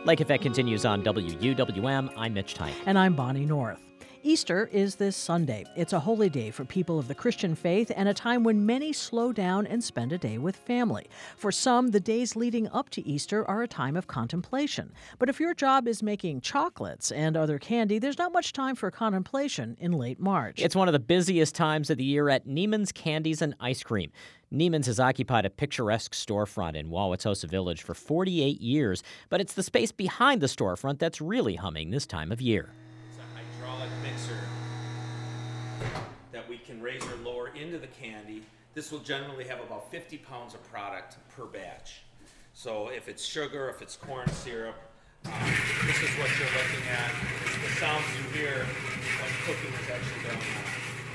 Lake Effect continues on WUWM. I'm Mitch Tyke. And I'm Bonnie North. Easter is this Sunday. It's a holy day for people of the Christian faith and a time when many slow down and spend a day with family. For some, the days leading up to Easter are a time of contemplation. But if your job is making chocolates and other candy, there's not much time for contemplation in late March. It's one of the busiest times of the year at Neiman's Candies and Ice Cream. Neiman's has occupied a picturesque storefront in Wauwatosa Village for 48 years, but it's the space behind the storefront that's really humming this time of year. Mixer that we can raise or lower into the candy. This will generally have about 50 pounds of product per batch. So if it's sugar, if it's corn syrup, this is what you're looking at. It's the sounds you hear when cooking is actually going on.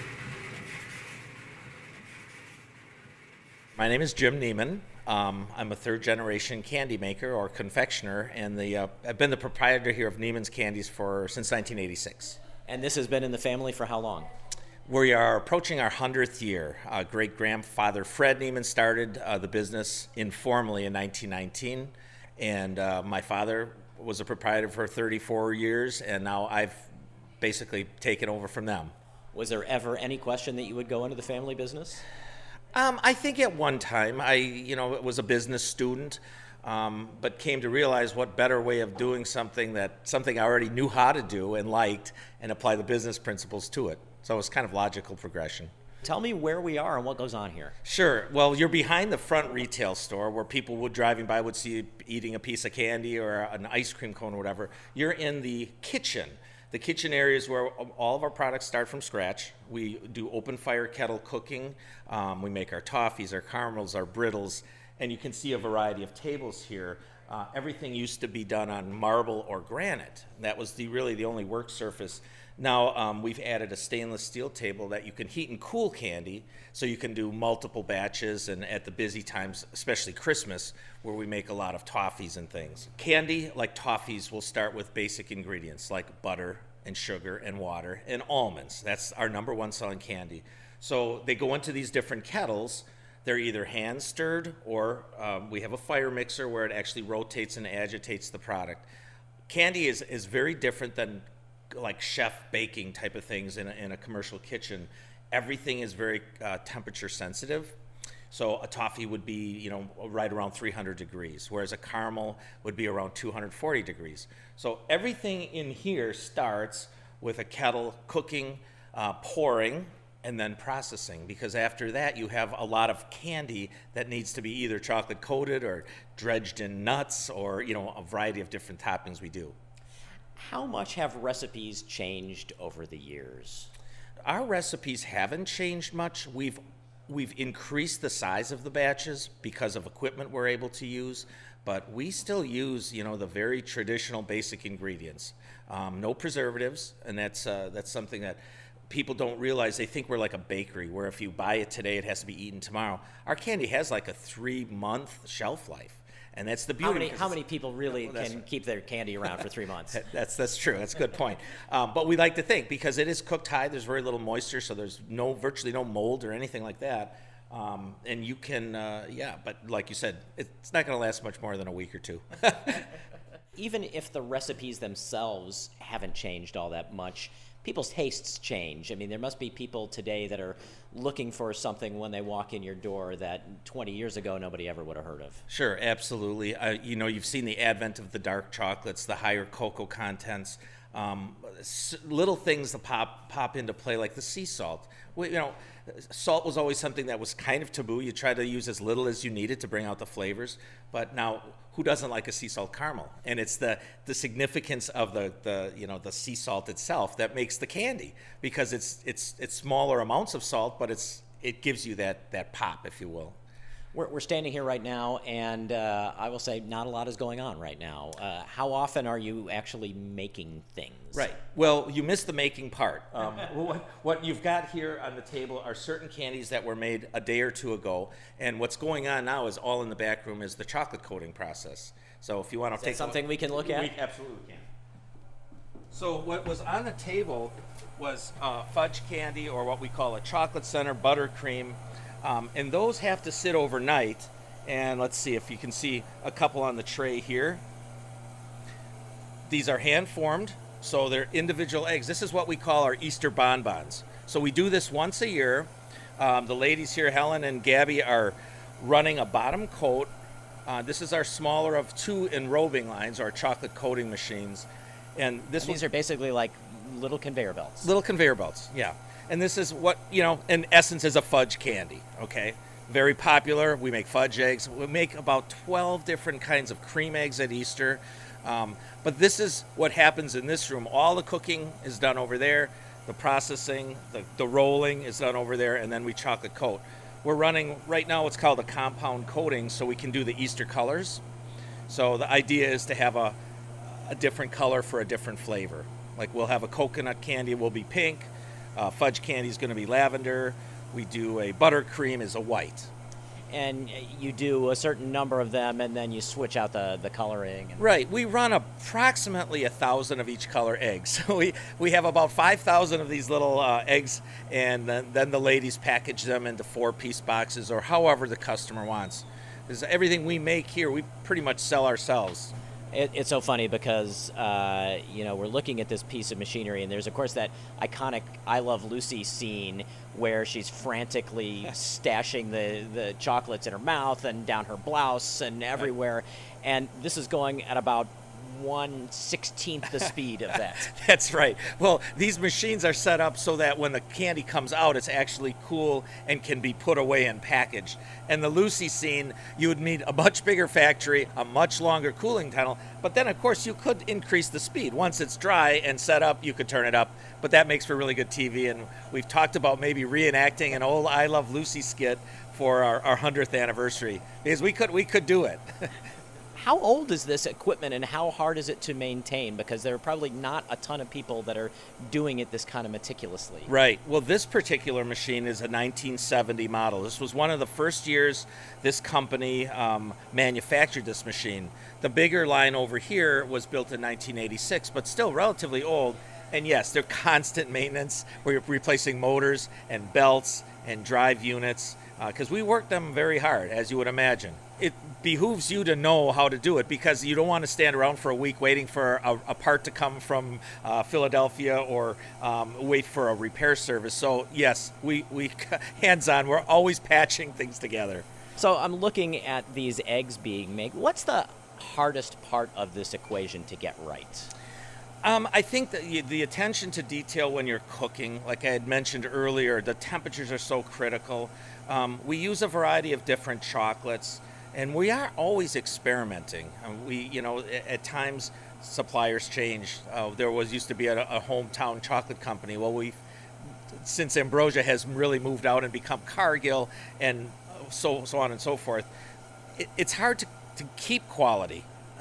My name is Jim Neiman. I'm a third-generation candy maker or confectioner, and I've been the proprietor here of Neiman's Candies since 1986. And this has been in the family for how long? We are approaching our 100th year. Great-grandfather Fred Neiman started the business informally in 1919, and my father was a proprietor for 34 years, and now I've basically taken over from them. Was there ever any question that you would go into the family business? I think at one time I was a business student, but came to realize what better way of doing something I already knew how to do and liked, and apply the business principles to it. So it was kind of logical progression. Tell me where we are and what goes on here. Sure. Well, you're behind the front retail store where people driving by would see you eating a piece of candy or an ice cream cone or whatever. You're in the kitchen. The kitchen area is where all of our products start from scratch. We do open fire kettle cooking. We make our toffees, our caramels, our brittles, and you can see a variety of tables here. Everything used to be done on marble or granite. That was really the only work surface. Now we've added a stainless steel table that you can heat and cool candy, so you can do multiple batches, and at the busy times, especially Christmas, where we make a lot of toffees and things. Candy, like toffees, will start with basic ingredients like butter and sugar and water and almonds. That's our number one selling candy. So they go into these different kettles. They're either hand stirred or we have a fire mixer where it actually rotates and agitates the product. Candy is very different than like chef baking type of things in a commercial kitchen. Everything is very temperature sensitive. So a toffee would be, right around 300 degrees, whereas a caramel would be around 240 degrees. So everything in here starts with a kettle cooking, pouring, and then processing, because after that you have a lot of candy that needs to be either chocolate coated or dredged in nuts or, a variety of different toppings we do. How much have recipes changed over the years? Our recipes haven't changed much. We've increased the size of the batches because of equipment we're able to use, but we still use, the very traditional basic ingredients. No preservatives, and that's something that people don't realize. They think we're like a bakery, where if you buy it today, it has to be eaten tomorrow. Our candy has like a 3-month shelf life. And that's the beauty. How many people really can keep their candy around for 3 months? That's true. That's a good point. But we like to think, because it is cooked high, there's very little moisture, so there's virtually no mold or anything like that. And you can, but like you said, it's not going to last much more than a week or two. Even if the recipes themselves haven't changed all that much, people's tastes change. I mean, there must be people today that are looking for something when they walk in your door that 20 years ago nobody ever would have heard of. Sure, absolutely. You've seen the advent of the dark chocolates, the higher cocoa contents, little things that pop into play, like the sea salt. Salt was always something that was kind of taboo. You try to use as little as you needed to bring out the flavors, but now who doesn't like a sea salt caramel? And it's the significance of the sea salt itself that makes the candy, because it's smaller amounts of salt, but it gives you that pop, if you will. We're standing here right now, and I will say not a lot is going on right now. How often are you actually making things? Right. Well, you missed the making part. What you've got here on the table are certain candies that were made a day or two ago, and what's going on now is all in the back room is the chocolate coating process. So if you want to take something we can look at? We absolutely can. So what was on the table was fudge candy, or what we call a chocolate center buttercream. And those have to sit overnight. And let's see if you can see a couple on the tray here. These are hand formed, so they're individual eggs. This is what we call our Easter bonbons. So we do this once a year. The ladies here, Helen and Gabby, are running a bottom coat. This is our smaller of 2 enrobing lines, our chocolate coating machines. And these are basically like little conveyor belts. Little conveyor belts, yeah. And this is what, in essence is a fudge candy, okay? Very popular. We make fudge eggs. We make about 12 different kinds of cream eggs at Easter. But this is what happens in this room. All the cooking is done over there. The processing, the rolling is done over there, and then we chocolate coat. We're running, right now what's called a compound coating, so we can do the Easter colors. So the idea is to have a different color for a different flavor. Like we'll have a coconut candy, will be pink. Fudge candy is going to be lavender. We do a buttercream is a white. And you do a certain number of them, and then you switch out the coloring. Right. We run approximately 1,000 of each color eggs. So we have about 5,000 of these little eggs, and then the ladies package them into 4-piece boxes or however the customer wants. Because everything we make here, we pretty much sell ourselves. It's so funny because, we're looking at this piece of machinery, and there's, of course, that iconic I Love Lucy scene where she's frantically stashing the chocolates in her mouth and down her blouse and everywhere. And this is going at about 1/16 the speed of that. That's right. Well, these machines are set up so that when the candy comes out, it's actually cool and can be put away and packaged. And the Lucy scene, you would need a much bigger factory, a much longer cooling tunnel, but then, of course, you could increase the speed. Once it's dry and set up, you could turn it up, but that makes for really good TV, and we've talked about maybe reenacting an old I Love Lucy skit for our 100th anniversary, because we could do it. How old is this equipment, and how hard is it to maintain? Because there are probably not a ton of people that are doing it this kind of meticulously. Right. Well, this particular machine is a 1970 model. This was one of the first years this company manufactured this machine. The bigger line over here was built in 1986, but still relatively old. And yes, they're constant maintenance. We're replacing motors and belts and drive units because we work them very hard, as you would imagine. It behooves you to know how to do it because you don't want to stand around for a week waiting for a part to come from Philadelphia or wait for a repair service. So yes, we hands-on, we're always patching things together. So I'm looking at these eggs being made. What's the hardest part of this equation to get right? I think that the attention to detail when you're cooking, like I had mentioned earlier, the temperatures are so critical. We use a variety of different chocolates. And we are always experimenting. At times suppliers change. There used to be a hometown chocolate company. Well, since Ambrosia has really moved out and become Cargill and so on and so forth, it's hard to keep quality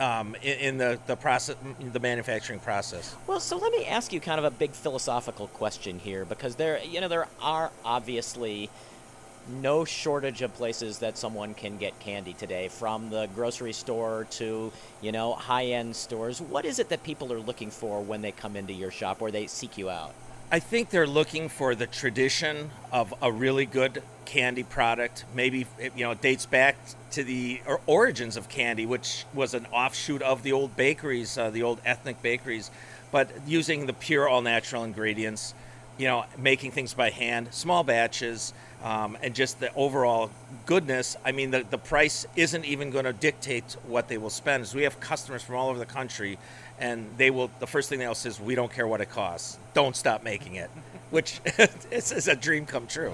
in the process, the manufacturing process. Well, so let me ask you kind of a big philosophical question here, because there are obviously no shortage of places that someone can get candy today, from the grocery store to, high-end stores. What is it that people are looking for when they come into your shop or they seek you out? I think they're looking for the tradition of a really good candy product. Maybe, it dates back to the origins of candy, which was an offshoot of the old bakeries, the old ethnic bakeries, but using the pure all-natural ingredients, making things by hand, small batches, and just the overall goodness. I mean, the price isn't even going to dictate what they will spend. So we have customers from all over the country, and the first thing they'll say is, we don't care what it costs. Don't stop making it, which is a dream come true.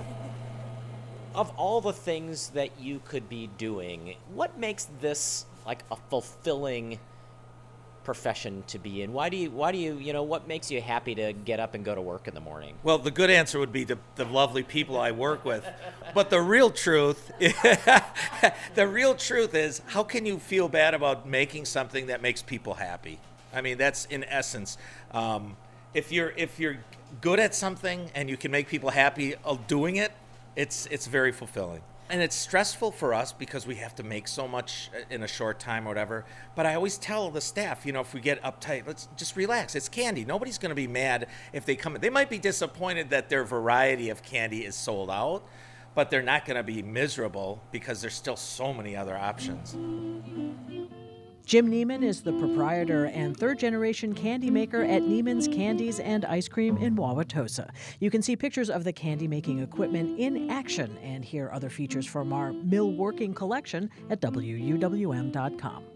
Of all the things that you could be doing, what makes this like a fulfilling profession to be in? Why do you what makes you happy to get up and go to work in the morning? Well, the good answer would be the lovely people I work with. But the real truth is, how can you feel bad about making something that makes people happy? I mean, that's in essence. If you're good at something and you can make people happy doing it, it's very fulfilling. And it's stressful for us because we have to make so much in a short time or whatever. But I always tell the staff, if we get uptight, let's just relax. It's candy. Nobody's going to be mad if they come in. They might be disappointed that their variety of candy is sold out, but they're not going to be miserable because there's still so many other options. Jim Neiman is the proprietor and third-generation candy maker at Neiman's Candies and Ice Cream in Wauwatosa. You can see pictures of the candy-making equipment in action and hear other features from our mill working collection at WUWM.com.